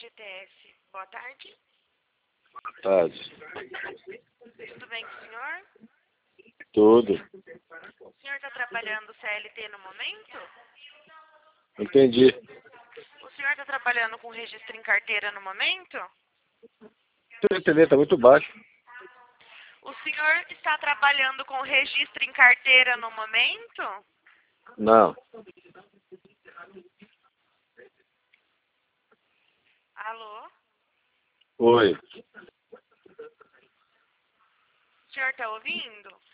FGTS. Boa tarde. Tarde. Tudo bem com o senhor? Tudo. O senhor está trabalhando CLT no momento? Entendi. O senhor está trabalhando com registro em carteira no momento? Estou entendendo, está muito baixo. O senhor está trabalhando com registro em carteira no momento? Não. Alô? Oi. O senhor está ouvindo?